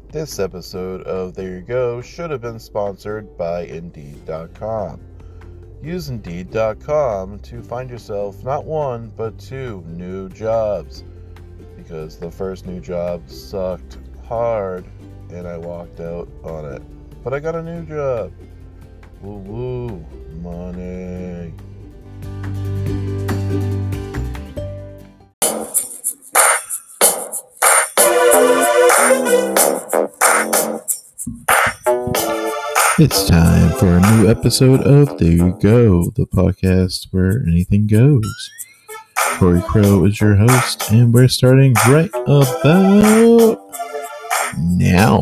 This episode of There You Go should have been sponsored by Indeed.com. Use Indeed.com to find yourself not one, but two new jobs. Because the first new job sucked hard and I walked out on it. But I got a new job. Woo woo, money. It's time for a new episode of There You Go, the podcast where anything goes. Corey Crow is your host, and we're starting right about now.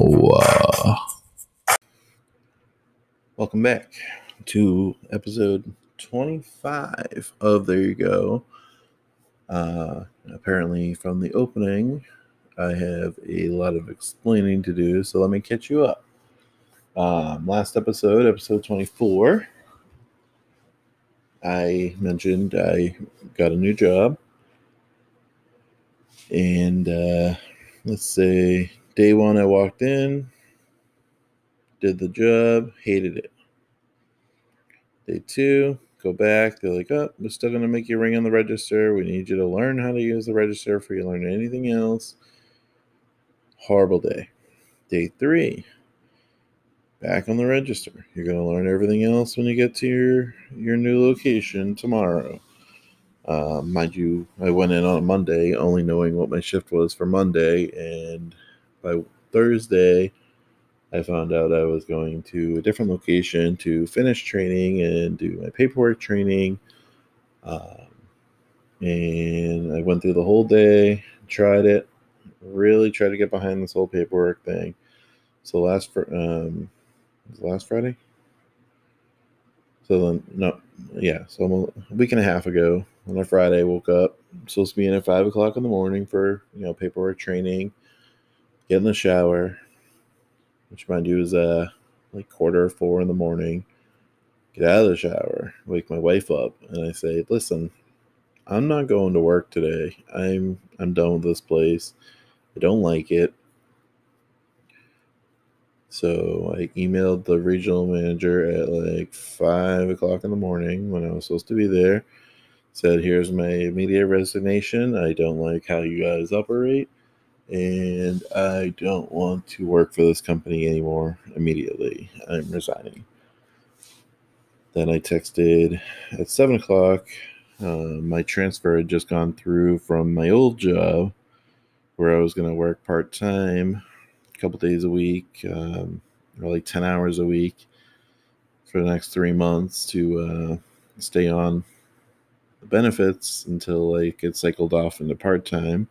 Welcome back to episode 25 of There You Go. Apparently, from the opening, I have a lot of explaining to do, so let me catch you up. Last episode 24, I mentioned I got a new job. And let's say day one, I walked in, did the job, hated it. Day two, go back. They're like, oh, we're still going to make you ring on the register. We need you to learn how to use the register before you learn anything else. Horrible day. Day three, back on the register. You're going to learn everything else when you get to your new location tomorrow. Mind you, I went in on a Monday only knowing what my shift was for Monday, and by Thursday, I found out I was going to a different location to finish training and do my paperwork training. And I went through the whole day, really tried to get behind this whole paperwork thing. So last Friday? So a week and a half ago, on a Friday, I woke up. I'm supposed to be in at 5 o'clock in the morning for, paperwork training, get in the shower, which mind you is like 3:45 in the morning. Get out of the shower, wake my wife up, and I say, listen, I'm not going to work today. I'm done with this place. I don't like it. So I emailed the regional manager at like 5 o'clock in the morning when I was supposed to be there. Said, here's my immediate resignation. I don't like how you guys operate, and I don't want to work for this company anymore immediately. I'm resigning. Then I texted at 7 o'clock. My transfer had just gone through from my old job where I was going to work part-time a couple days a week, or like 10 hours a week for the next 3 months to stay on the benefits until I get cycled off into part-time.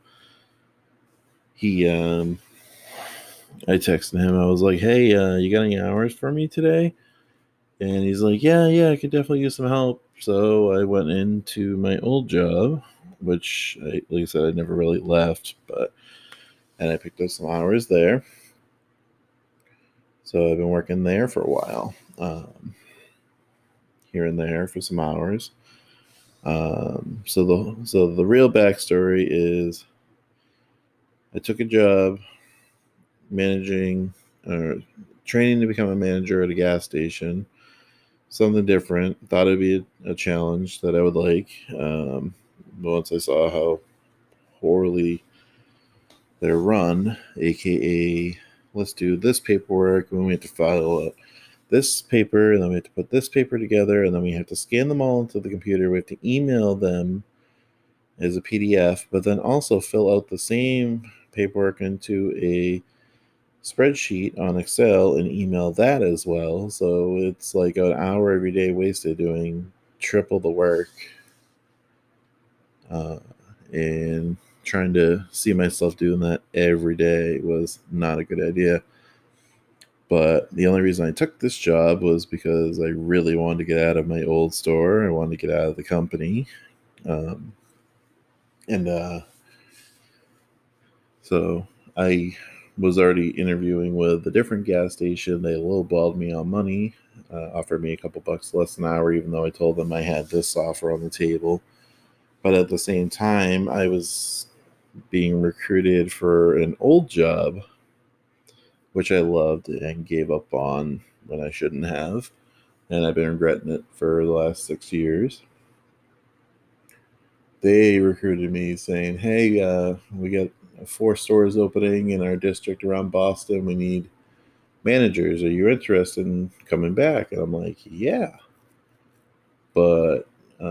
I texted him. I was like, hey, you got any hours for me today? And he's like, yeah, I could definitely use some help. So I went into my old job, which, like I said, I never really left, and I picked up some hours there. So I've been working there for a while, here and there for some hours. So the real backstory is I took a job training to become a manager at a gas station. Something different. Thought it'd be a challenge that I would like. But once I saw how poorly they're run, aka let's do this paperwork, and we have to file this paper, and then we have to put this paper together, and then we have to scan them all into the computer. We have to email them as a PDF, but then also fill out the same paperwork into a spreadsheet on Excel and email that as well. So it's like an hour every day wasted doing triple the work, and trying to see myself doing that every day was not a good idea. But the only reason I took this job was because I really wanted to get out of my old store. I wanted to get out of the company. So I was already interviewing with a different gas station. They lowballed me on money, offered me a couple bucks less an hour, even though I told them I had this offer on the table. But at the same time, I was being recruited for an old job, which I loved and gave up on when I shouldn't have. And I've been regretting it for the last 6 years. They recruited me saying, hey, we got 4 stores opening in our district around Boston. We need managers. Are you interested in coming back? And I'm like, yeah. But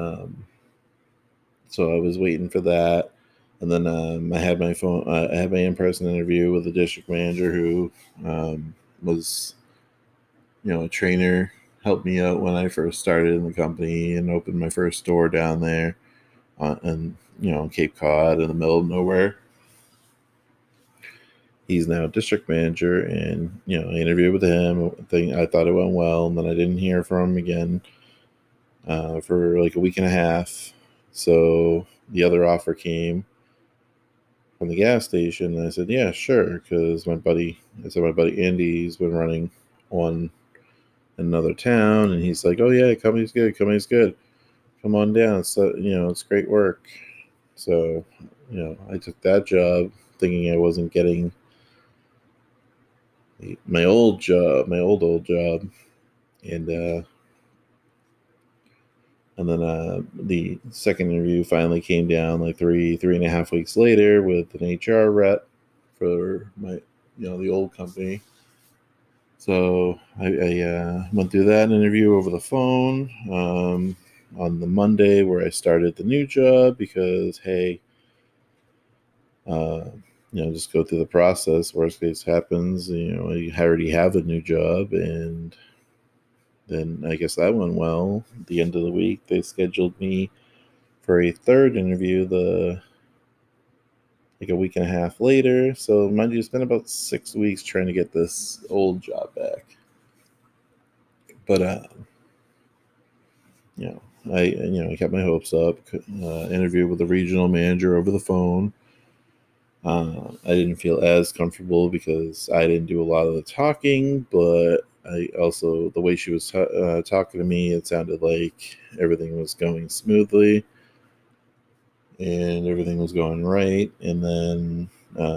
so I was waiting for that. And then I had my phone. I had my in-person interview with the district manager who was, a trainer, helped me out when I first started in the company and opened my first store down there, and Cape Cod in the middle of nowhere. He's now district manager, and I interviewed with him. I thought it went well, and then I didn't hear from him again for like a week and a half. So the other offer came from the gas station, and I said, "Yeah, sure," because my buddy Andy's been running one in another town, and he's like, "Oh yeah, company's good. Come on down. So it's great work." So I took that job, thinking I wasn't getting my old old job, and then the second interview finally came down like three and a half weeks later with an HR rep for my the old company. So I went through that interview over the phone on the Monday where I started the new job because hey, just go through the process. Worst case happens, you already have a new job, and then I guess that went well. At the end of the week, they scheduled me for a third interview like a week and a half later. So mind you, it's been about 6 weeks trying to get this old job back. But I kept my hopes up. Interviewed with the regional manager over the phone. I didn't feel as comfortable because I didn't do a lot of the talking, but I also, the way she was talking to me, it sounded like everything was going smoothly and everything was going right. And then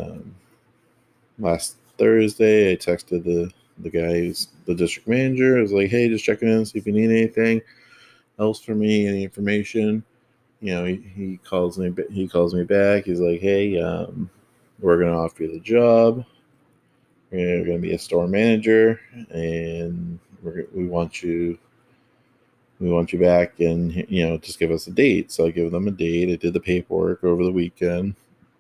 last Thursday, I texted the guy who's the district manager. I was like, "Hey, just checking in, see if you need anything else from me, any information." He calls me. He calls me back. He's like, "Hey, we're gonna offer you the job. You're gonna be a store manager, and we want you." We want you back, and just give us a date. So I give them a date. I did the paperwork over the weekend,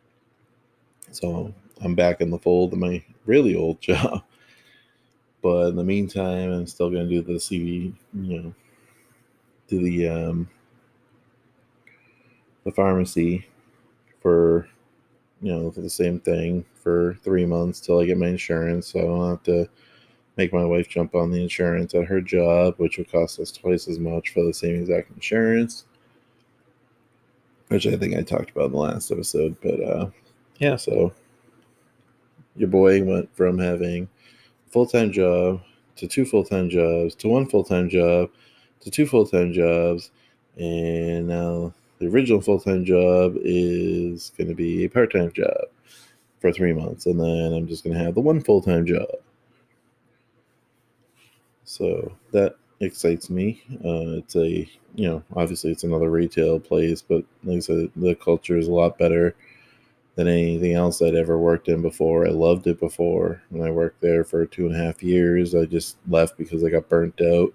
so I'm back in the fold of my really old job. But in the meantime, I'm still going to do the CV, do the pharmacy for for the same thing for 3 months till I get my insurance. So I don't have to make my wife jump on the insurance at her job, which would cost us twice as much for the same exact insurance, which I think I talked about in the last episode. But yeah, so your boy went from having a full-time job to 2 full-time jobs to 1 full-time job to 2 full-time jobs, and now the original full-time job is going to be a part-time job for 3 months, and then I'm just going to have the 1 full-time job. So that excites me. It's obviously it's another retail place, but like I said, the culture is a lot better than anything else I'd ever worked in before. I loved it before when I worked there for 2.5 years. I just left because I got burnt out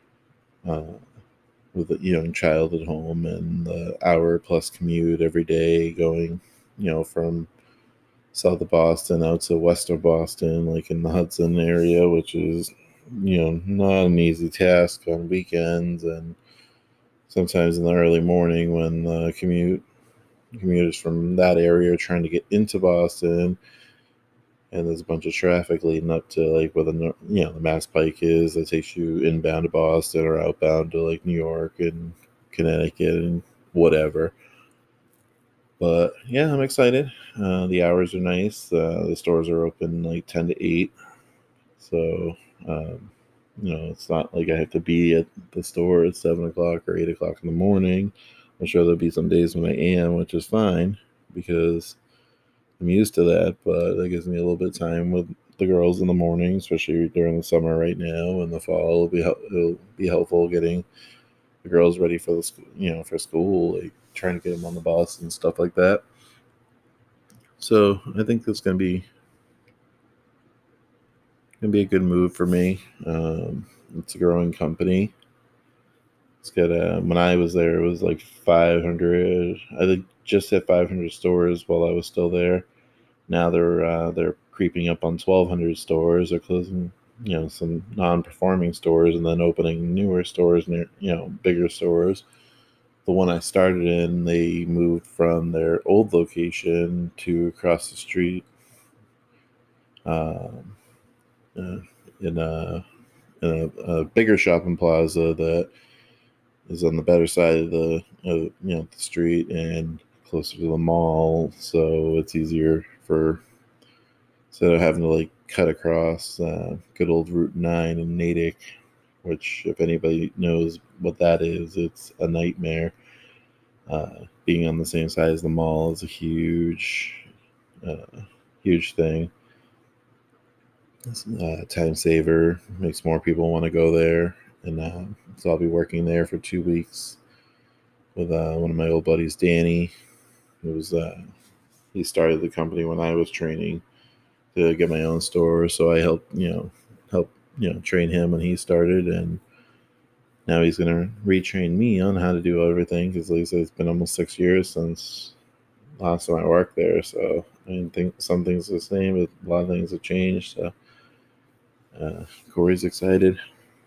with a young child at home and the hour plus commute every day going, from south of Boston out to west of Boston, like in the Hudson area, which is, not an easy task on weekends and sometimes in the early morning when the commuters from that area are trying to get into Boston, and there's a bunch of traffic leading up to like where the Mass Pike is that takes you inbound to Boston or outbound to like New York and Connecticut and whatever. But yeah, I'm excited. The hours are nice. The stores are open like 10 to 8, so it's not like I have to be at the store at 7 o'clock or 8 o'clock in the morning. I'm sure there'll be some days when I am, which is fine because I'm used to that. But that gives me a little bit of time with the girls in the morning, especially during the summer right now. In the fall, it'll be helpful getting the girls ready for for school, like trying to get them on the bus and stuff like that. So I think that's gonna be a good move for me. It's a growing company. It's got when I was there, it was like 500. I think just hit 500 stores while I was still there. Now they're creeping up on 1,200 stores. They're closing, some non-performing stores and then opening newer stores near, bigger stores. The one I started in, they moved from their old location to across the street, um, uh, in a bigger shopping plaza that is on the better side of the street and closer to the mall. So it's easier for instead of having to like cut across good old Route 9 in Natick, which if anybody knows what that is, it's a nightmare. Being on the same side as the mall is a uh, huge thing. It's time saver, makes more people want to go there. And so I'll be working there for 2 weeks with one of my old buddies, Danny. Who was he started the company when I was training to get my own store. So I help train him when he started, and now he's gonna retrain me on how to do everything because, like I said, it's been almost 6 years since last time I worked there. So I think some things are the same, but a lot of things have changed. So Corey's excited.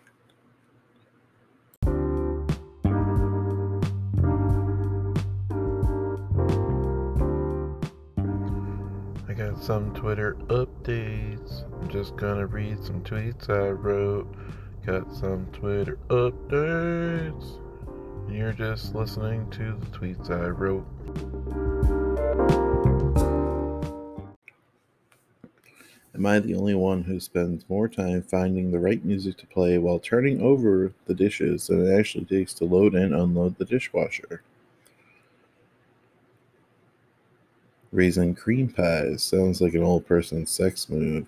I got some Twitter updates. I'm just gonna read some tweets I wrote. Got some Twitter updates. You're just listening to the tweets I wrote. Am I the only one who spends more time finding the right music to play while turning over the dishes than it actually takes to load and unload the dishwasher? Raising cream pies sounds like an old person's sex move.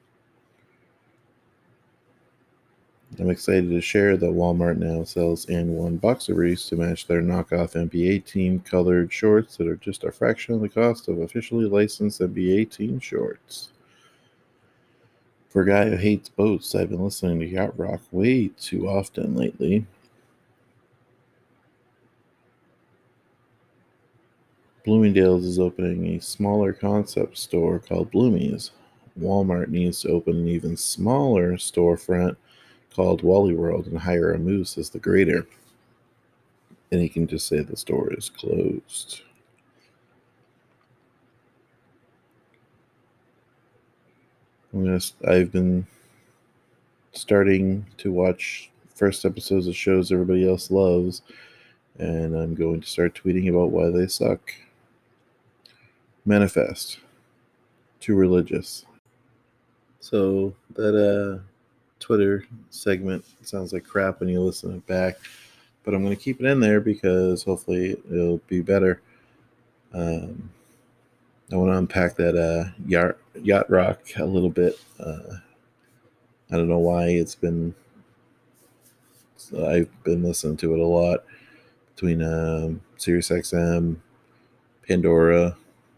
I'm excited to share that Walmart now sells AND1 boxer briefs to match their knockoff NBA team colored shorts that are just a fraction of the cost of officially licensed NBA team shorts. For a guy who hates boats, I've been listening to yacht rock way too often lately. Bloomingdale's is opening a smaller concept store called Bloomies. Walmart needs to open an even smaller storefront called Wally World and hire a moose as the grader. And he can just say the store is closed. I've been starting to watch first episodes of shows everybody else loves, and I'm going to start tweeting about why they suck. Manifest. Too religious. So that Twitter segment sounds like crap when you listen it back, but I'm going to keep it in there because hopefully it'll be better. I want to unpack that yacht rock a little bit. I don't know why I've been listening to it a lot between SiriusXM, Pandora,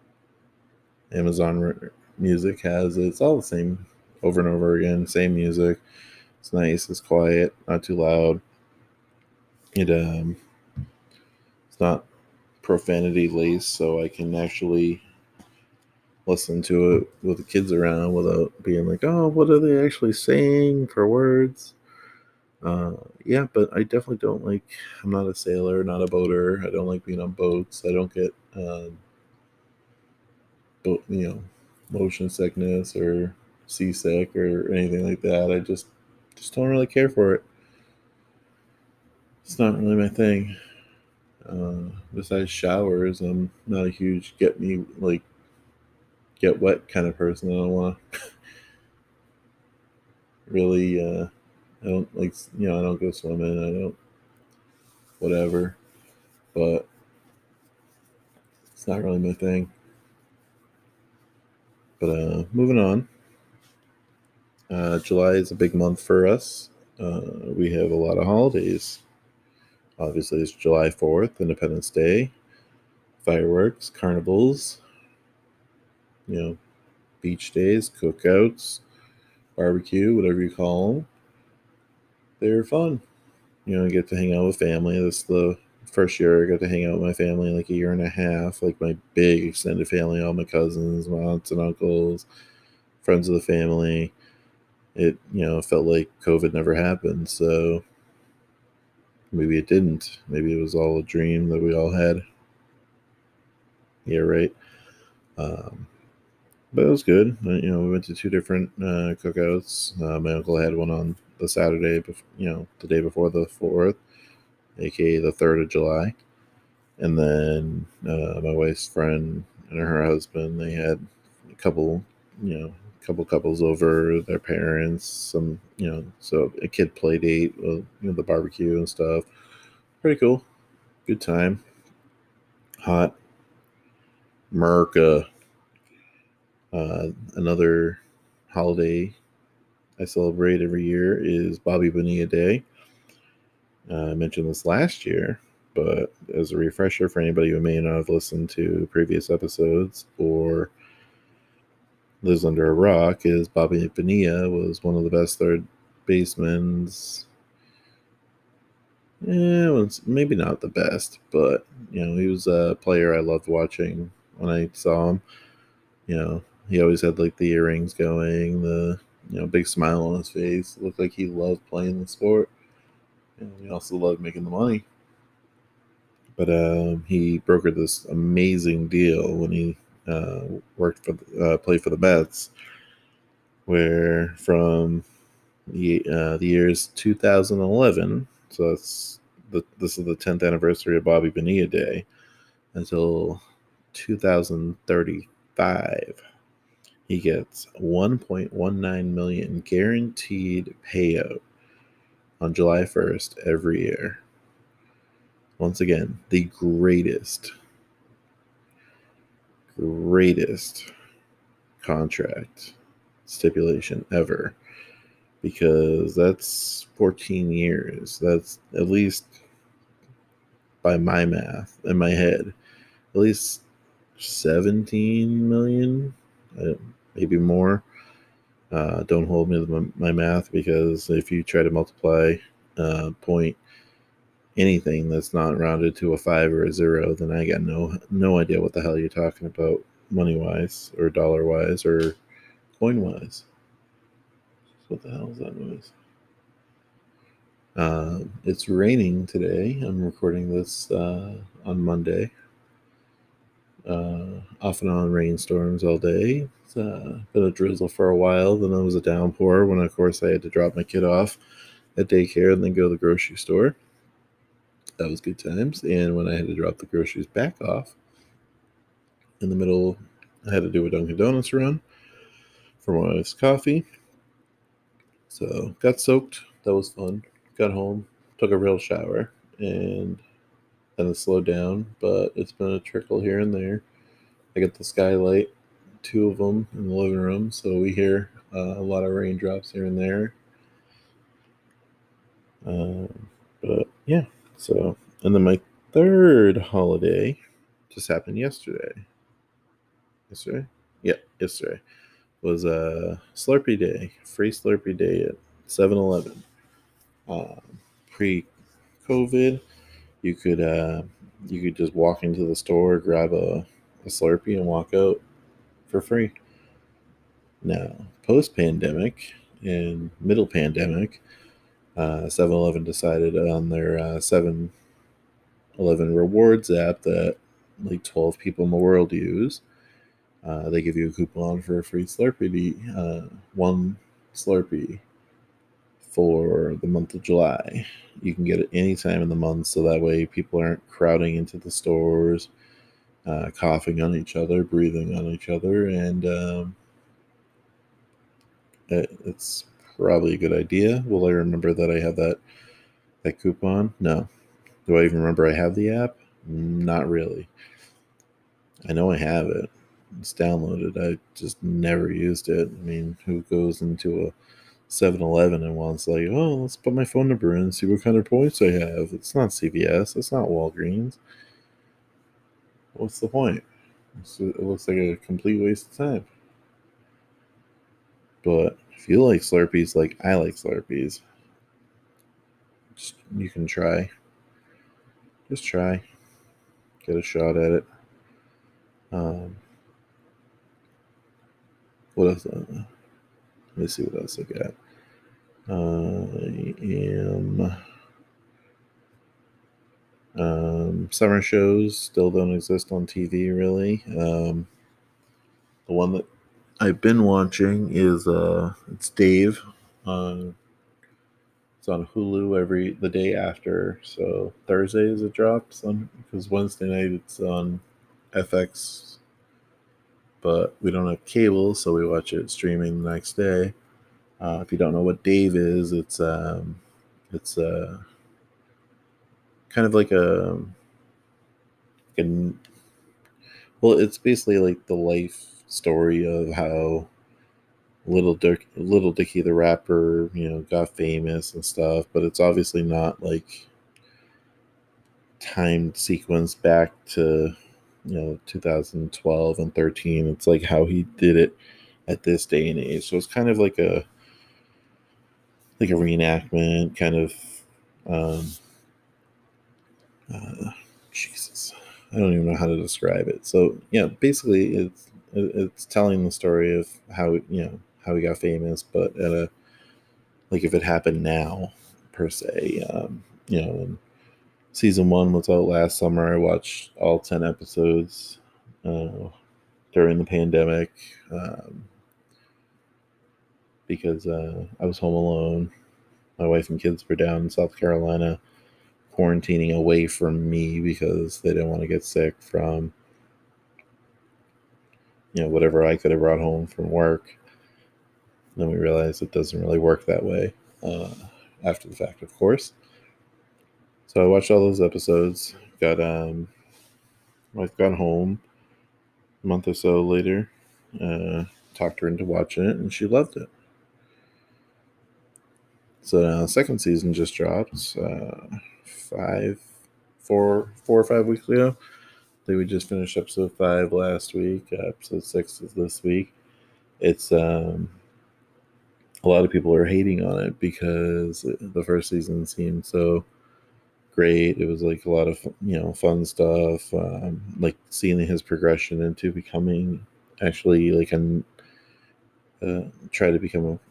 Amazon Music has it. It's all the same over and over again, same music. It's nice, it's quiet, not too loud. It's not profanity laced, so I can actually listen to it with the kids around without being like, oh, what are they actually saying for words? Yeah, but I definitely don't like. I'm not a sailor, not a boater. I don't like being on boats. I don't get, boat, motion sickness or seasick or anything like that. I just don't really care for it. It's not really my thing. Besides showers, I'm not a huge get wet kind of person. I don't want to really. I don't like. I don't go swimming. I don't whatever. But it's not really my thing. But moving on. July is a big month for us. We have a lot of holidays. Obviously, it's July 4th, Independence Day, fireworks, carnivals, you know, beach days, cookouts, barbecue, whatever you call them. They're fun. I get to hang out with family. This is the first year I got to hang out with my family in like a year and a half, like my big extended family, all my cousins, my aunts and uncles, friends of the family. It, felt like COVID never happened. So maybe it didn't. Maybe it was all a dream that we all had. Yeah, right. Um, but it was good. We went to two different cookouts. My uncle had one on the Saturday, the day before the 4th, aka the 3rd of July. And then my wife's friend and her husband, they had a couple, couples over, their parents, so a kid play date, the barbecue and stuff. Pretty cool. Good time. Hot. America. Another holiday I celebrate every year is Bobby Bonilla Day. I mentioned this last year, but as a refresher for anybody who may not have listened to previous episodes or lives under a rock, is Bobby Bonilla was one of the best third basemen. Yeah, was maybe not the best, but he was a player I loved watching when I saw him. He always had like the earrings going, the big smile on his face. It looked like he loved playing the sport, and he also loved making the money. But he brokered this amazing deal when he played for the Mets, where from the years 2011, so this is the 10th anniversary of Bobby Bonilla Day, until 2035, he gets 1.19 million guaranteed payout on July 1st every year. Once again, the greatest contract stipulation ever, because that's 14 years. That's at least, by my math in my head, at least 17 million, maybe more. Don't hold me to my math, because if you try to multiply point anything that's not rounded to a 5 or a 0, then I got no idea what the hell you're talking about, money wise or dollar wise or coin wise. What the hell is that noise? It's raining today. I'm recording this on Monday. Off and on rainstorms all day. It's been a drizzle for a while. Then there was a downpour when, of course, I had to drop my kid off at daycare and then go to the grocery store. That was good times. And when I had to drop the groceries back off in the middle, I had to do a Dunkin' Donuts run for my wife's coffee. So got soaked. That was fun. Got home, took a real shower, and then it slowed down. But it's been a trickle here and there. I got the skylight, two of them in the living room, so we hear a lot of raindrops here and there. But yeah, so, and then my third holiday just happened yesterday. Yesterday? Yeah, yesterday was a Slurpee Day, free Slurpee Day at 7-Eleven. Pre-COVID, you could just walk into the store, grab a Slurpee, and walk out for free. Now, post-pandemic and middle pandemic, 7-Eleven decided on their 7-Eleven rewards app that like 12 people in the world use. They give you a coupon for a free Slurpee, one Slurpee for the month of July. You can get it any time in the month, so that way people aren't crowding into the stores, coughing on each other, breathing on each other, and it's probably a good idea. Will I remember that I have that coupon? No. Do I even remember I have the app? Not really. I know I have it. It's downloaded. I just never used it. I mean, who goes into 7-Eleven and wants like, oh, let's put my phone number in and see what kind of points I have. It's not CVS. It's not Walgreens. What's the point? It looks like a complete waste of time. But if you like Slurpees like I like Slurpees, you can try. Just try. Get a shot at it. Um, what else? Let me see what else I got. I am. Summer shows still don't exist on TV really. The one that I've been watching is it's Dave. Uh, it's on Hulu every the day after. So Thursdays it drops on because Wednesday night it's on FX, but we don't have cable, so we watch it streaming the next day. If you don't know what Dave is, it's kind of like a well, it's basically like the life story of how Little Dicky the rapper, got famous and stuff, but it's obviously not like timed sequence back to 2012 and 13. It's like how he did it at this day and age. So it's kind of like a reenactment kind of um uh, Jesus. I don't even know how to describe it. So yeah, basically it's telling the story of how he got famous, but at a like if it happened now per se. And season one was out last summer. I watched all 10 episodes uh, during the pandemic because I was home alone. My wife and kids were down in South Carolina quarantining away from me because they didn't want to get sick from whatever I could have brought home from work. Then we realized it doesn't really work that way uh, after the fact, of course. So I watched all those episodes. Got Wife got home a month or so later. Talked her into watching it, and she loved it. So now the second season just dropped five, 4 or 5 weeks ago. I think we just finished episode 5 last week. Episode 6 is this week. It's a lot of people are hating on it because the first season seemed so great. It was like a lot of fun stuff, like seeing his progression into becoming actually like try to become a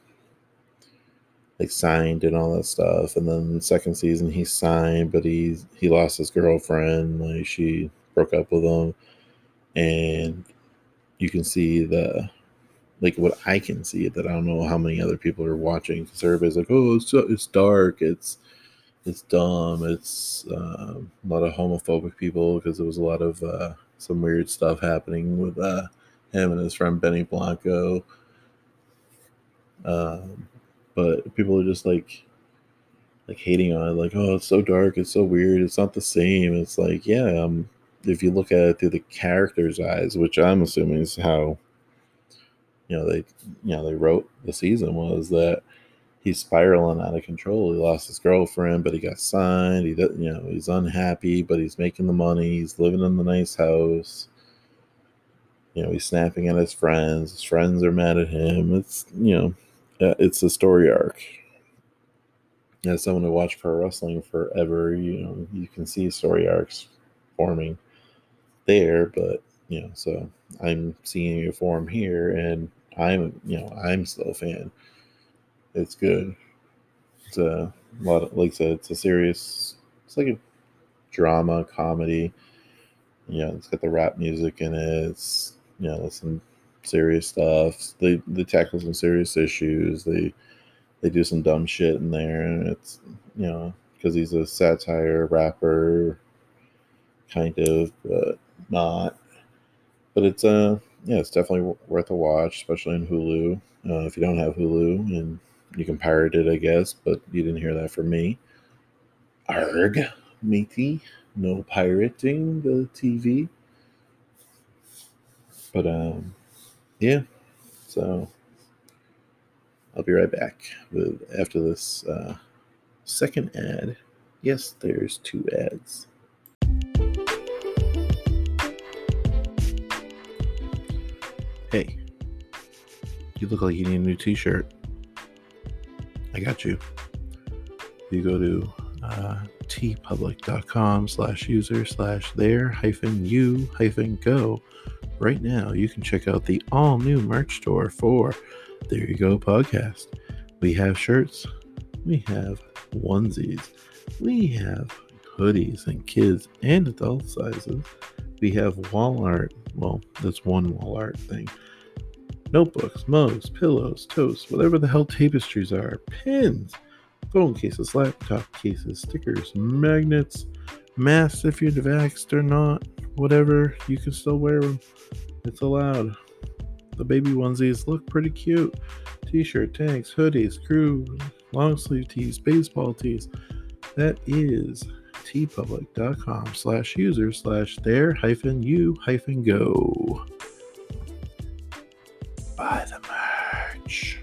like signed and all that stuff. And then the second season he signed, but he lost his girlfriend. Like she broke up with him, and you can see the like what I can see that I don't know how many other people are watching because everybody's like, oh, it's dark, it's dumb, it's a lot of homophobic people because there was a lot of some weird stuff happening with him and his friend Benny Blanco. Um, but people are just like hating on it, like, oh, it's so dark, it's so weird, it's not the same. It's like, yeah, if you look at it through the character's eyes, which I'm assuming is how they they wrote the season, was that he's spiraling out of control. He lost his girlfriend, but he got signed. He's unhappy, but he's making the money. He's living in the nice house. He's snapping at his friends. His friends are mad at him. It's a story arc. As someone who watched pro wrestling forever, you can see story arcs forming there, but so I'm seeing it form here, and I'm still a fan. It's good. It's a lot of, like I said, it's a serious. It's like a drama comedy. It's got the rap music in it. It's some serious stuff. They tackle some serious issues. They do some dumb shit in there, and it's because he's a satire rapper, kind of, but not. But it's it's definitely worth a watch, especially in Hulu. If you don't have Hulu, and you can pirate it, I guess, but you didn't hear that from me. Arg, matey, no pirating the TV. But yeah, so I'll be right back after this second ad. Yes, there's 2 ads. Hey, you look like you need a new t-shirt. I got you. You go to tpublic.com/user/there-you-go. Right now, you can check out the all-new merch store for There You Go Podcast. We have shirts. We have onesies. We have hoodies in kids and adult sizes. We have wall art. Well, that's one wall art thing. Notebooks, mugs, pillows, toast, whatever the hell tapestries are, pins, phone cases, laptop cases, stickers, magnets, masks if you're vaxxed or not, whatever, you can still wear them. It's allowed. The baby onesies look pretty cute. T-shirt, tanks, hoodies, crew, long sleeve tees, baseball tees. That is tpublic.com/user/there-you-go. Buy the merch.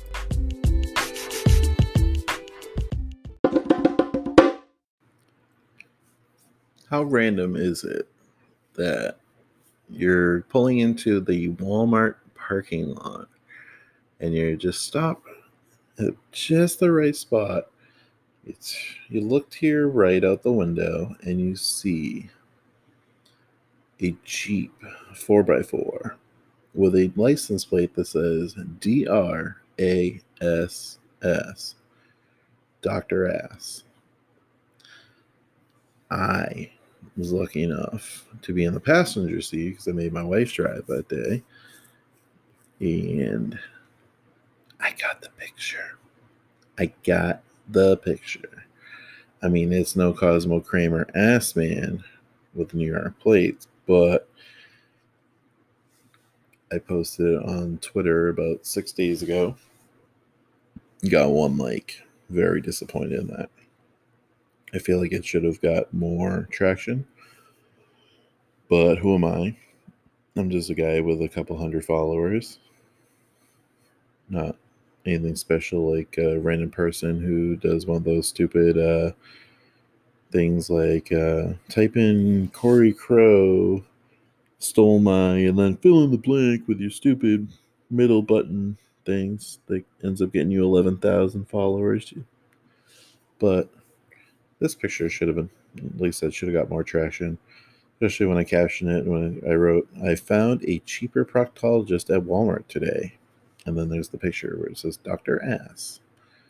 How random is it that you're pulling into the Walmart parking lot and you're just stopped at just the right spot? You look to your right out the window and you see a Jeep 4x4 with a license plate that says DRASS, Dr. Ass. I was lucky enough to be in the passenger seat because I made my wife drive that day. And I got the picture. I mean, it's no Cosmo Kramer ass man with New York plates, but I posted it on Twitter about 6 days ago. Got 1 like. Very disappointed in that. I feel like it should have got more traction. But who am I? I'm just a guy with a couple hundred followers. Not anything special like a random person who does one of those stupid things like type in Corey Crow stole my and then fill in the blank with your stupid middle button things that ends up getting you 11,000 followers. But this picture should have been, at least that should have got more traction, especially when I captioned it, when I wrote, I found a cheaper proctologist at Walmart today. And then there's the picture where it says Dr. Ass.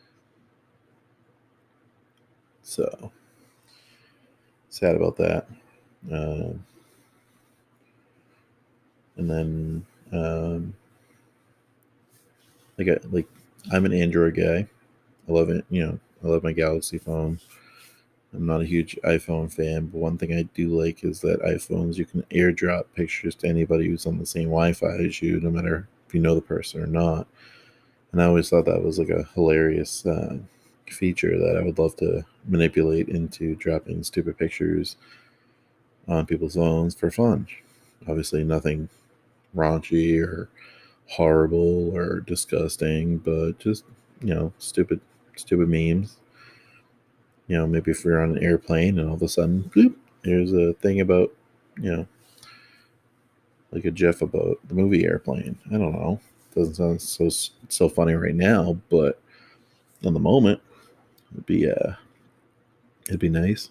So, sad about that. And then, I'm an Android guy. I love it. I love my Galaxy phone. I'm not a huge iPhone fan, but one thing I do like is that iPhones, you can airdrop pictures to anybody who's on the same Wi-Fi as you, no matter if you know the person or not. And I always thought that was like a hilarious feature that I would love to manipulate into dropping stupid pictures on people's phones for fun. Obviously, nothing raunchy or horrible or disgusting, but just stupid memes. Maybe if you're on an airplane and all of a sudden, bloop, there's a thing about, like a GIF about the movie Airplane. I don't know. Doesn't sound so funny right now, but in the moment, it'd be nice.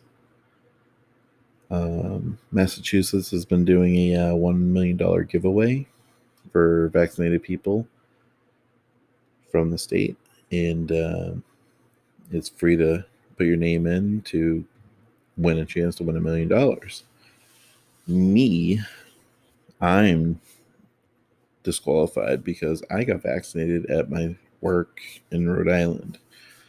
Massachusetts has been doing a $1 million giveaway for vaccinated people from the state, and it's free to put your name in to win a chance to win $1 million. Me, I'm disqualified because I got vaccinated at my work in Rhode Island.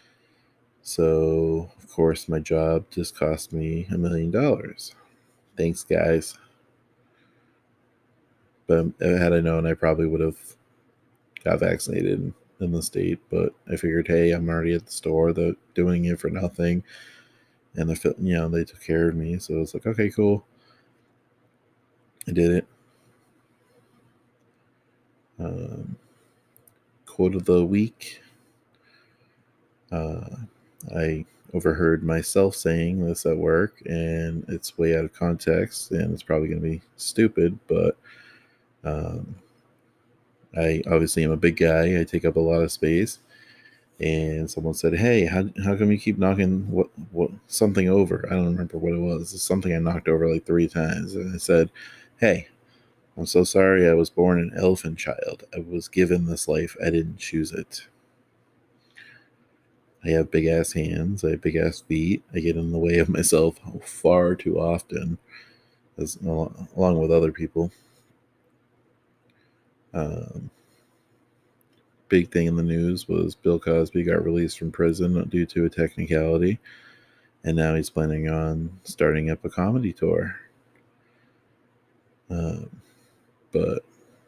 So, of course, my job just cost me $1 million. Thanks, guys. But had I known, I probably would have got vaccinated in the state. But I figured, hey, I'm already at the store. They're doing it for nothing. And they took care of me. So it's like, okay, cool. I did it. Quote of the week I overheard myself saying this at work, and it's way out of context, and it's probably going to be stupid, but um, I obviously am a big guy. I take up a lot of space, and someone said, "Hey, how come you keep knocking what something over?" I don't remember what it was. It's something I knocked over like 3 times, and I said, "Hey, I'm so sorry. I was born an elephant child. I was given this life. I didn't choose it. I have big ass hands. I have big ass feet. I get in the way of myself far too often, along with other people." Um, Big thing in the news was Bill Cosby got released from prison due to a technicality, and now he's planning on starting up a comedy tour. Um, but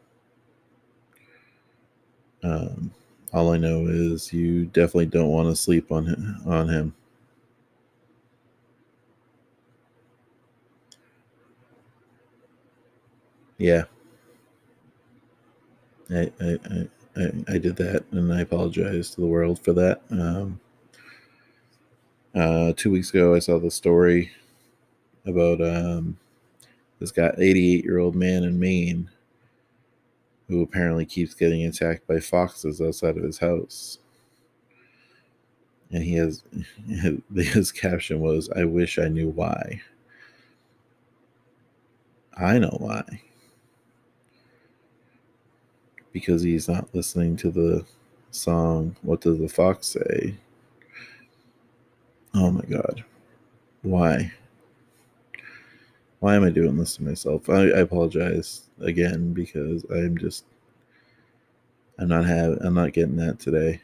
um, all I know is you definitely don't want to sleep on him. Yeah, I did that, and I apologize to the world for that. 2 weeks ago, I saw the story about this guy, 88-year-old man in Maine, who apparently keeps getting attacked by foxes outside of his house. And his caption was, "I wish I knew why." I know why. Because he's not listening to the song "What Does the Fox Say." Oh my god. Why? Why am I doing this to myself? I apologize again because I'm not getting that today.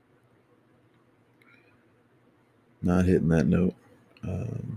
Not hitting that note. Um,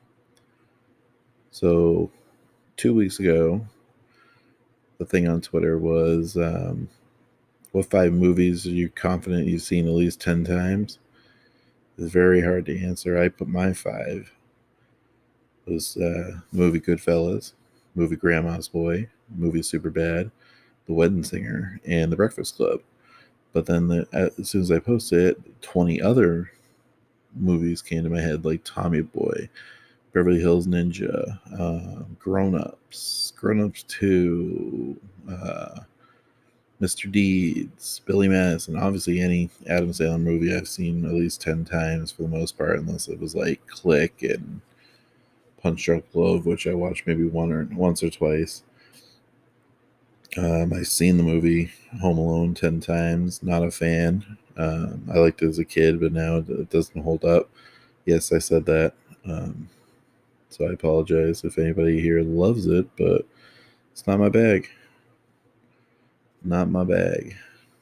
so 2 weeks ago, the thing on Twitter was, what 5 movies are you confident you've seen at least 10 times? It's very hard to answer. I put my 5 was movie Goodfellas, movie Grandma's Boy, movie Superbad, The Wedding Singer, and The Breakfast Club. But then as soon as I posted it, 20 other movies came to my head, like Tommy Boy, Beverly Hills Ninja, Grown Ups 2, Mr. Deeds, Billy Madison. Obviously, any Adam Sandler movie I've seen at least 10 times for the most part, unless it was like Click and Punch Drunk Love, which I watched maybe once or twice. I've seen the movie Home Alone 10 times. Not a fan. I liked it as a kid, but now it doesn't hold up. Yes, I said that. Um, so I apologize if anybody here loves it, but it's not my bag. Not my bag.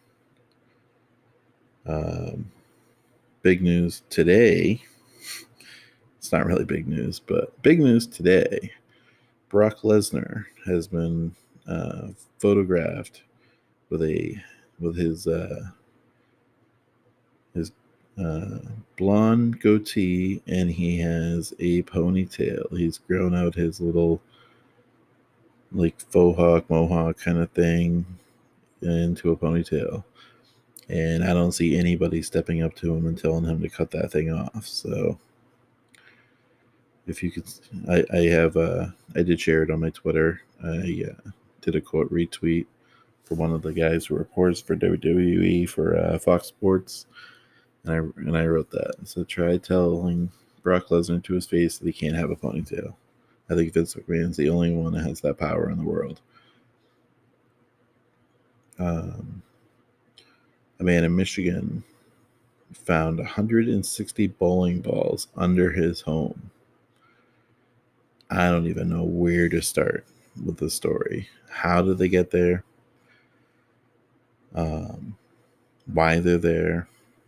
Um, Big news today. It's not really big news, but big news today. Brock Lesnar has been uh, photographed with a with his uh, blonde goatee, and he has a ponytail. He's grown out his little like faux hawk mohawk kind of thing into a ponytail, and I don't see anybody stepping up to him and telling him to cut that thing off. So if you could, I have I did share it on my Twitter. I did a quote retweet for one of the guys who reports for WWE for Fox Sports, and I wrote that. So try telling Brock Lesnar to his face that he can't have a ponytail. I think Vince McMahon's the only one that has that power in the world. Um, a man in Michigan found 160 bowling balls under his home. I don't even know where to start with the story. How did they get there? Um, why they're there?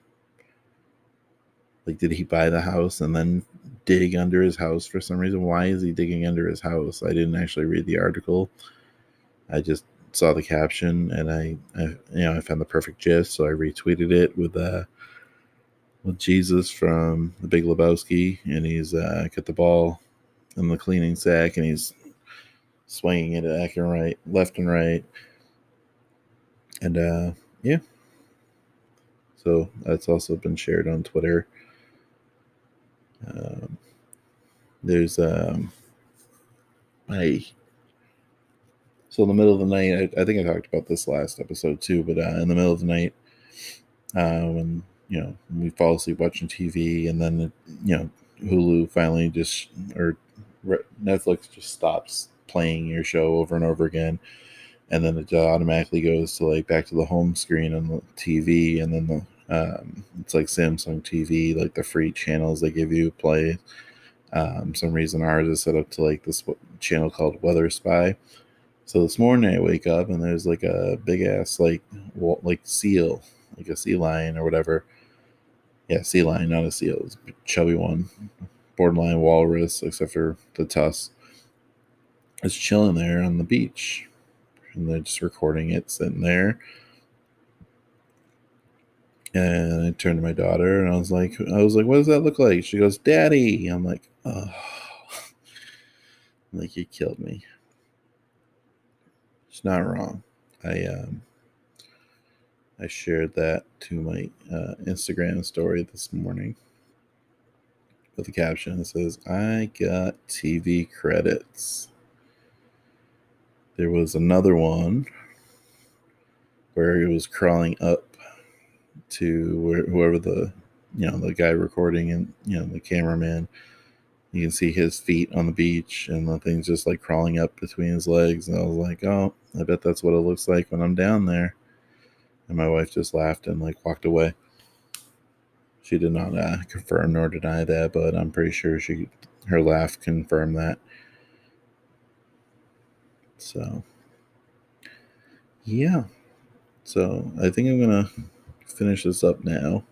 Like, did he buy the house and then dig under his house for some reason? Why is he digging under his house? I didn't actually read the article. I just saw the caption, and I found the perfect gist, so I retweeted it with Jesus from The Big Lebowski, and he's got the ball in the cleaning sack, and he's swinging it left and right, and yeah. So that's also been shared on Twitter. There's so in the middle of the night, I think I talked about this last episode too, but in the middle of the night, when we fall asleep watching TV, and then Hulu finally or Netflix just stops playing your show over and over again, and then it automatically goes to like back to the home screen on the TV, and then it's like Samsung TV, like the free channels they give you play. Some reason ours is set up to like this channel called Weather Spy. So this morning I wake up and there's like a big ass like seal, like a sea lion or whatever. Yeah, sea lion, not a seal. It's a chubby one, borderline walrus, except for the tusks. It's chilling there on the beach, and they're just recording it sitting there. And I turned to my daughter and I was like, what does that look like? She goes, Daddy. I'm like, oh, like you killed me. It's not wrong. I shared that to my Instagram story this morning with a caption that says, I got TV credits. There was another one where it was crawling up to whoever the guy recording and the cameraman, you can see his feet on the beach and the thing's just like crawling up between his legs. And I was like, oh, I bet that's what it looks like when I'm down there. And my wife just laughed and like walked away. She did not confirm nor deny that, but I'm pretty sure her laugh confirmed that. So, yeah. So I think I'm gonna finish this up now.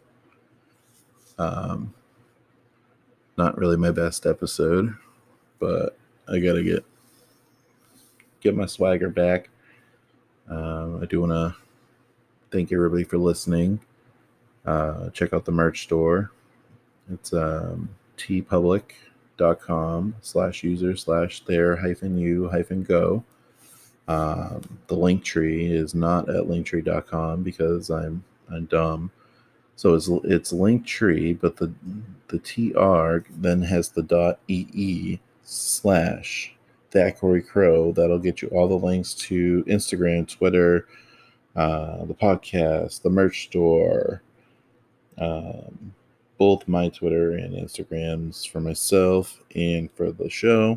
Not really my best episode, but I gotta get my swagger back. I do want to thank everybody for listening. Check out the merch store. It's tpublic.com/user/there-u-go. The link tree is not at linktree.com because I'm dumb. So it's Linktree, but the TR then has the .ee/that Corey Crow. That'll get you all the links to Instagram, Twitter, the podcast, the merch store, both my Twitter and Instagrams for myself and for the show.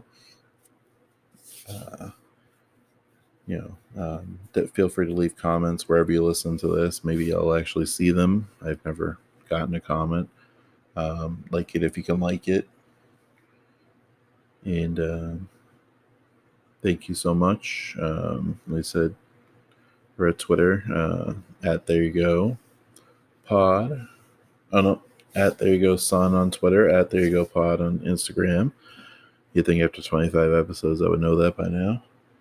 Feel free to leave comments wherever you listen to this. Maybe I'll actually see them. I've never gotten a comment. Like it if you can like it. And thank you so much. Like I said, we're at Twitter, at There You Go Pod. Oh no, at There You Go Son on Twitter, at There You Go Pod on Instagram. You'd think after 25 episodes I would know that by now.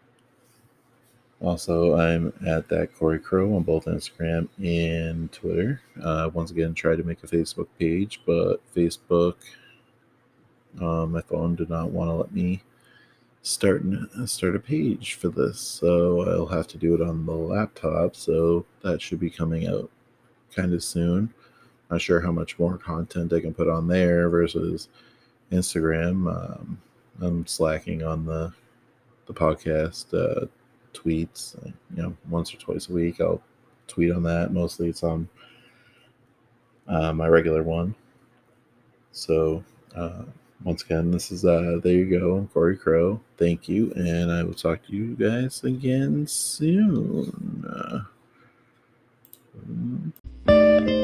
Also, I'm at that Corey Crow on both Instagram and Twitter. Once again, tried to make a Facebook page, but Facebook, my phone did not want to let me start a page for this, so I'll have to do it on the laptop. So that should be coming out kind of soon. Not sure how much more content I can put on there versus Instagram. I'm slacking on the podcast tweets. Once or twice a week I'll tweet on that. Mostly it's on my regular one. So once again, this is There You Go, Corey Crow. Thank you, and I will talk to you guys again soon.